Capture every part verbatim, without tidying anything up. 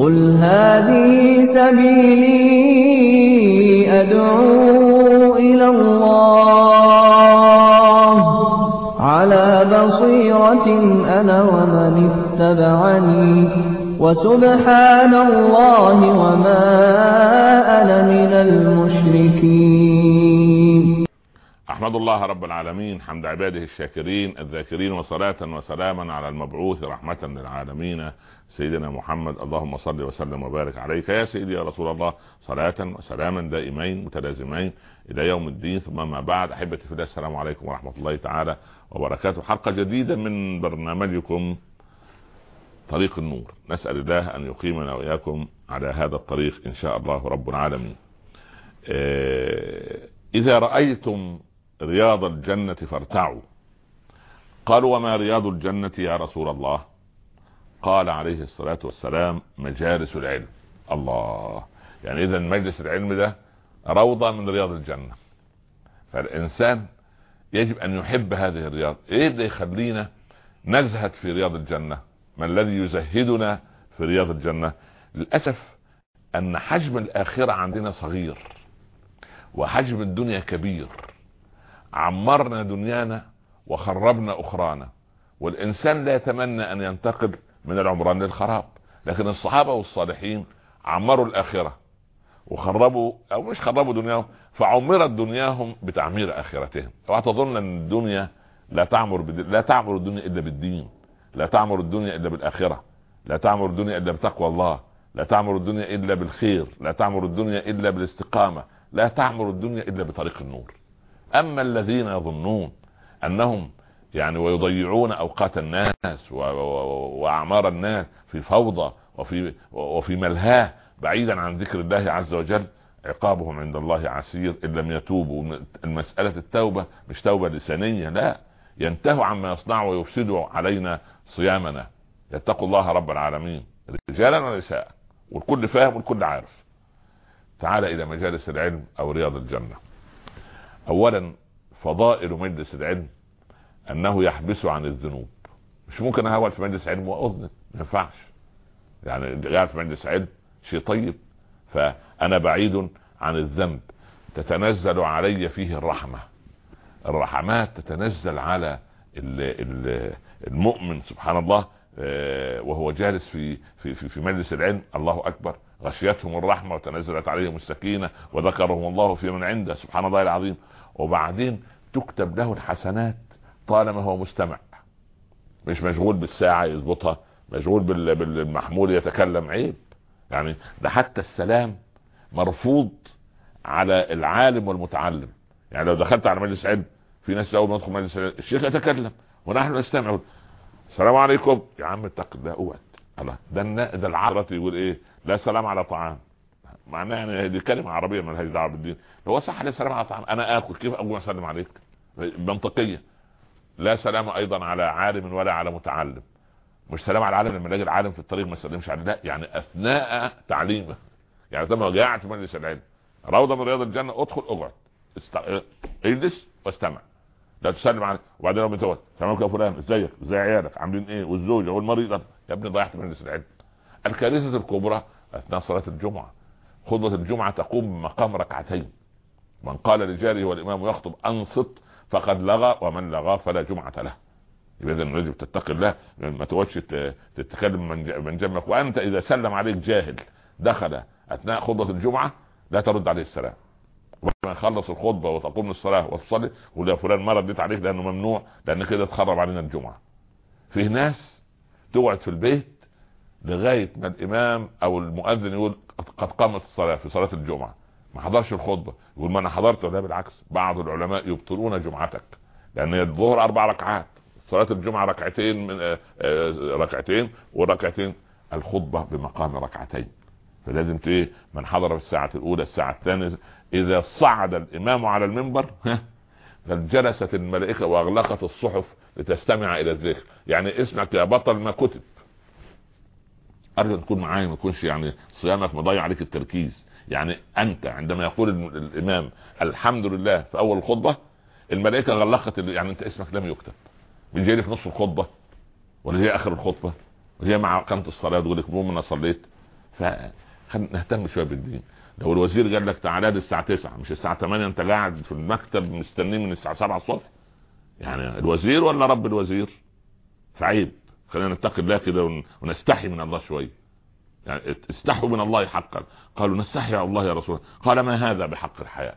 قل هذه سبيلي أدعو إلى الله على بصيرة أنا ومن اتبعني وسبحان الله وما أنا من المشركين. أحمد الله رب العالمين حمد عباده الشاكرين الذاكرين، وصلاة وسلاما على المبعوث رحمة للعالمين سيدنا محمد. اللهم صل وسلم وبارك عليك يا سيدي يا رسول الله، صلاة وسلاما دائمين متلازمين إلى يوم الدين. ثم ما بعد، أحبتي في الله، السلام عليكم ورحمة الله تعالى وبركاته. حلقة جديدة من برنامجكم طريق النور. نسأل الله أن يقيمنا وإياكم على هذا الطريق إن شاء الله رب العالمين. إذا رأيتم رياض الجنة فارتعوا. قالوا وما رياض الجنة يا رسول الله؟ قال عليه الصلاة والسلام مجالس العلم. الله، يعني إذا مجلس العلم ده روضة من رياض الجنة. فالإنسان يجب أن يحب هذه الرياض. إيه ده يخلينا نزهد في رياض الجنة؟ ما الذي يزهدنا في رياض الجنة؟ للأسف أن حجم الآخرة عندنا صغير وحجم الدنيا كبير. عمرنا دنيانا وخربنا أخرانا، والإنسان لا يتمنى أن ينتقل من العمران للخراب. لكن الصحابة والصالحين عمروا الآخرة وخربوا، أو مش خربوا دنياهم، فعمرت دنياهم بتعمير آخرتهم. وأتظن أن الدنيا لا تعمر بد... لا تعمر الدنيا إلا بالدين، لا تعمر الدنيا إلا بالآخرة، لا تعمر الدنيا إلا بتقوى الله، لا تعمر الدنيا إلا بالخير، لا تعمر الدنيا إلا بالاستقامة، لا تعمر الدنيا إلا بطريق النور. أما الذين يظنون أنهم يعني ويضيعون أوقات الناس وأعمار الناس في فوضى وفي وفي ملهاه بعيدا عن ذكر الله عز وجل، عقابهم عند الله عسير إن لم يتوبوا. المسألة التوبة مش توبة لسانية، لا، ينتهوا عما يصنعوا ويفسدوا علينا صيامنا. يتقوا الله رب العالمين رجالا ونساء، والكل فاهم والكل عارف. تعال إلى مجالس العلم أو رياض الجنة. أولا، فضائل مجلس العلم أنه يحبس عن الذنوب. مش ممكن أهول في مجلس علم وأذنب، ما ينفعش. يعني قاعد في مجلس علم شيء طيب، فأنا بعيد عن الذنب. تتنزل علي فيه الرحمة، الرحمات تتنزل على المؤمن سبحان الله وهو جالس في في في مجلس العلم. الله أكبر، غشيتهم الرحمة وتنزلت عليهم السكينة وذكرهم الله في من عنده، سبحان الله العظيم. وبعدين تكتب له الحسنات طالما هو مستمع، مش مشغول بالساعة يضبطها، مشغول بالمحمول يتكلم. عيب يعني. ده حتى السلام مرفوض على العالم والمتعلم. يعني لو دخلت على مجلس علم، في ناس اول ما يدخل مجلس علم الشيخ يتكلم ونحن نستمع، السلام عليكم يا عم اتق الله اوعد. الله، ده ده العربي يقول ايه؟ لا سلام على طعام. معناها يعني دي كلمة عربية ما لهاش دعوة بالدين. هو صح لا سلام على طعام، انا اكل كيف اقوم اسلم عليك؟ منطقية. لا سلام ايضا على عالم ولا على متعلم. مش سلام على العالم لما يلاقي العالم في الطريق ما يسلمش عليه، لا، يعني اثناء تعليمه. يعني لما قاعد في مجلس العلم روضة من رياض الجنة، ادخل اقعد است... اجلس واستمع، لا تسلم عليه. وبعدين لما تقعد السلام عليكم يا فلان، ازيك، ازي عيالك، عاملين ايه، والزوجه والمريض. يا ابني ضيعت مجلس العلم. الكارثة الكبرى اثناء صلاة الجمعة. خطبة الجمعة تقوم بمقام ركعتين. من قال لجاره والامام يخطب انصت فقد لغى، ومن لغى فلا جمعة له. يبقى اذا يجب تتقي الله، ما تقعدش تتكلم من جنبك. وانت اذا سلم عليك جاهل دخل اثناء خطبة الجمعة لا ترد عليه السلام. وما خلص الخطبة وتقوم الصلاة وتصلي ولا فلان ما رديت عليك، لانه ممنوع، لان كده تخرب علينا الجمعة. فيه ناس تقعد في البيت لغاية ما الامام او المؤذن يقول قد قامت الصلاة في صلاة الجمعة، ما حضرش الخطبة، يقول ما انا حضرت. ولا بالعكس، بعض العلماء يبطلون جمعتك، لان الظهر اربع ركعات، صلاة الجمعة ركعتين من ركعتين وركعتين، الخطبة بمقام ركعتين. فلازم ايه، من حضر في الساعة الاولى الساعة الثانية، اذا صعد الامام على المنبر جلست الملائكة واغلقت الصحف لتستمع الى الذكر. يعني اسمك يا بطل ما كتب. ارجو تكون معايا، ما يكونش يعني صيامك مضيع عليك التركيز. يعني انت عندما يقول الامام الحمد لله في اول الخطبة، الملائكة غلقت، يعني انت اسمك لم يكتب. بيجي في نص الخطبة، ولا هي اخر الخطبة، وهي مع قامة الصلاة تقول لك المهم انا صليت. فخلينا نهتم شويه بالدين. لو الوزير قال لك تعالى لي الساعه تسعة مش الساعه ثمانية انت قاعد في المكتب مستنيه من الساعه سبعة الصبح، يعني الوزير ولا رب الوزير؟ فعيب. خلينا نتقي الله كده ونستحي من الله شويه. يعني استحوا من الله حقا. قالوا نستحي يا الله يا رسول الله. قال ما هذا بحق الحياء؟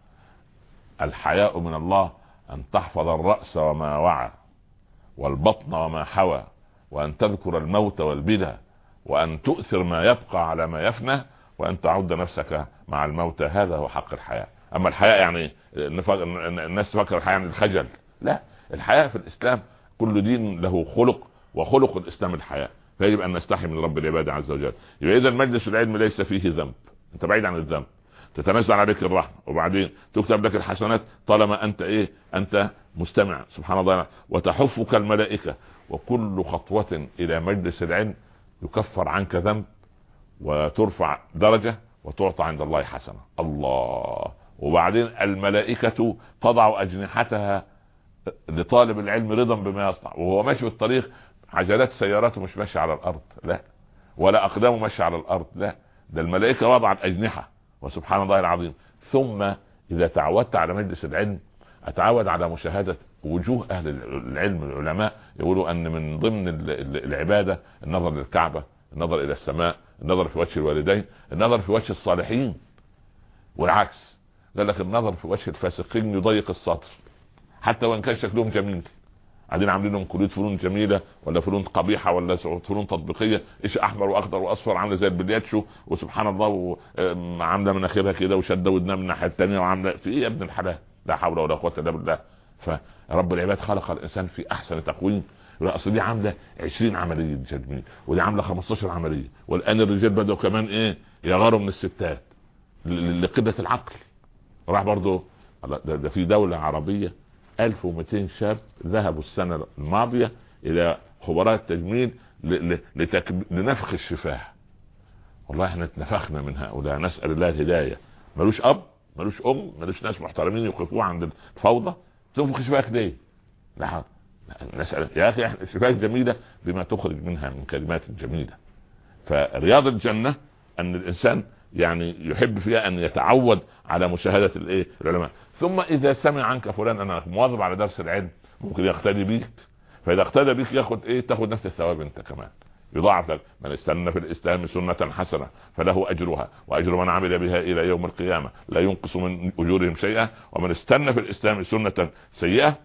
الحياء من الله أن تحفظ الرأس وما وعى والبطن وما حوى، وأن تذكر الموت والبلى، وأن تؤثر ما يبقى على ما يفنى، وأن تعد نفسك مع الموتى. هذا هو حق الحياء. أما الحياء يعني الناس تفكر الحياء يعني الخجل، لا. الحياء في الإسلام كل دين له خلق، وخلق الإسلام الحياء، فيجب أن نستحي من رب العباد عز وجل. يبقى إذا مجلس العلم ليس فيه ذنب، أنت بعيد عن الذنب، تتنزل عليك الرحمة، وبعدين تكتب لك الحسنات طالما أنت إيه أنت مستمع. سبحان الله. وتحفك الملائكة، وكل خطوة إلى مجلس العلم يكفر عنك ذنب، وترفع درجة، وتعطى عند الله حسنة. الله. وبعدين الملائكة تضع أجنحتها لطالب العلم رضا بما يصنع، وهو ماشي في الطريق. عجلات سياراته مش ماشي على الأرض، لا، ولا أقدامه ماشي على الأرض، لا، ده الملائكة وضعت أجنحة. وسبحان الله العظيم. ثم إذا تعودت على مجلس العلم أتعود على مشاهدة وجوه أهل العلم. العلماء يقولوا أن من ضمن العبادة النظر للكعبة، النظر إلى السماء، النظر في وجه الوالدين، النظر في وجه الصالحين، والعكس. قال لك النظر في وجه الفاسقين يضيق الصدر، حتى وإن كان شكلهم جميل. قاعدين عاملين لهم كلية فنون جميلة ولا فنون قبيحة ولا فنون تطبيقية، ايش احمر واخضر واصفر عامله زي البلياتشو، وسبحان الله عامله مناخيرها كده وشده ودنها من الناحيه الثانيه، وعامله في ايه يا ابن الحلال؟ لا حول ولا قوه الا بالله. فرب العباد خلق الانسان في احسن تقويم. اصل دي عامله عشرين عمليه تجميل، ودي عامله خمستاشر عمليه، والان الرجال بدأوا كمان ايه يغاروا من الستات لقله العقل. راح برضو ده, ده في دوله عربيه ألف ومئتين شاب ذهبوا السنة الماضية إلى خبراء التجميل لنفخ الشفاه. والله احنا اتنفخنا من هؤلاء، نسأل الله الهداية. ملوش أب، ملوش أم، ملوش ناس محترمين يوقفوه عند الفوضى. تنفخ شفاك ليه؟ لا نسأل يا أخي، احنا الشفاك جميلة بما تخرج منها من كلمات جميلة. فرياض الجنة أن الإنسان يعني يحب فيها أن يتعود على مشاهدة الايه العلماء. ثم إذا سمع عنك فلان أنا مواظب على درس العلم، ممكن يقتدي بيك، فإذا اقتدى بيك ياخد ايه تاخد نفس الثواب انت كمان، يضاعف لك. من استنى في الإسلام سنة حسنة فله أجرها وأجر من عمل بها إلى يوم القيامة لا ينقص من أجورهم شيئا، ومن استنى في الإسلام سنة سيئة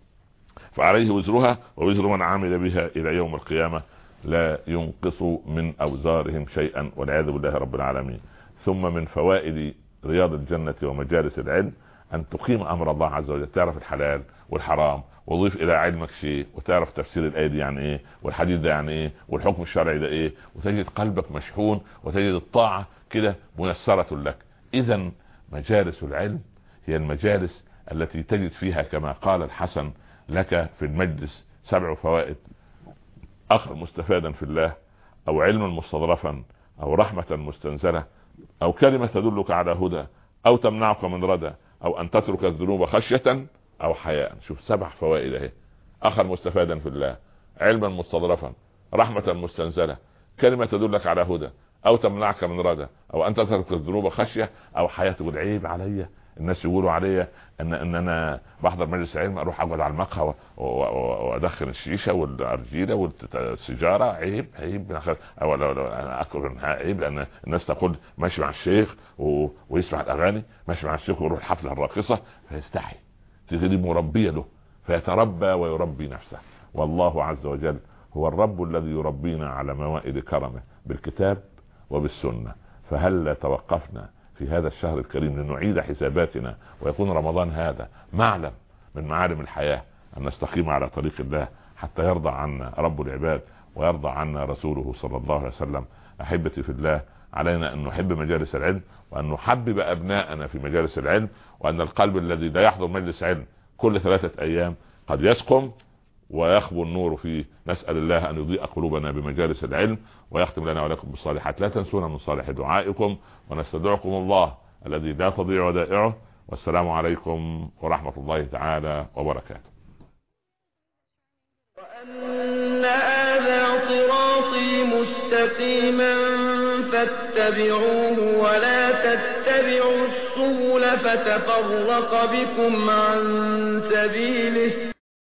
فعليه وزرها ووزر من عمل بها إلى يوم القيامة لا ينقص من أوزارهم شيئا، والعياذ بالله رب العالمين. ثم من فوائد رياض الجنة ومجالس العلم أن تقيم أمر الله عز وجل، تعرف الحلال والحرام، وضيف إلى علمك شيء، وتعرف تفسير الآية دي يعني إيه، والحديث ده يعني إيه، والحكم الشرعي ده إيه، وتجد قلبك مشحون، وتجد الطاعة كده ميسرة لك. إذن مجالس العلم هي المجالس التي تجد فيها كما قال الحسن لك في المجلس سبع فوائد: أخر مستفادا في الله، أو علما مستظرفا، أو رحمة مستنزلة، أو كلمة تدلك على هدى، أو تمنعك من ردى، أو أن تترك الذنوب خشية أو حياء. شوف سبع فوائد اهي: أخر مستفادا في الله، علما مستظرفا، رحمة مستنزلة، كلمة تدلك على هدى، أو تمنعك من ردى، أو أن تترك الذنوب خشية أو حياة. تقول عيب عليا الناس يقولوا عليا ان ان انا بحضر مجلس علم اروح اقعد على المقهى وادخن الشيشه والارجيله والسيجاره، عيب عيب او انا اكره عيب، لان الناس تقول ماشي مع الشيخ ويسمع الاغاني، ماشي مع الشيخ ويروح الحفله الراقصه، فيستحي. تجد مربيه له فيتربى ويربي نفسه. والله عز وجل هو الرب الذي يربينا على موائد كرمه بالكتاب وبالسنه. فهل توقفنا في هذا الشهر الكريم لنعيد حساباتنا، ويكون رمضان هذا معلم من معالم الحياة أن نستقيم على طريق الله حتى يرضى عنا رب العباد ويرضى عنا رسوله صلى الله عليه وسلم. أحبتي في الله، علينا أن نحب مجالس العلم، وأن نحبب أبناءنا في مجالس العلم، وأن القلب الذي لا يحضر مجلس علم كل ثلاثة أيام قد يسقم ويخبو النور فيه. نسأل الله أن يضيء قلوبنا بمجالس العلم، ويختم لنا ولكم بالصالحات. لا تنسونا من صالح دعائكم، ونستودعكم الله الذي لا تضيع ودائعه. والسلام عليكم ورحمة الله تعالى وبركاته. وأن هذا صراطي مستقيما فاتبعوه ولا تتبعوا السبل فتفرق بكم عن سبيله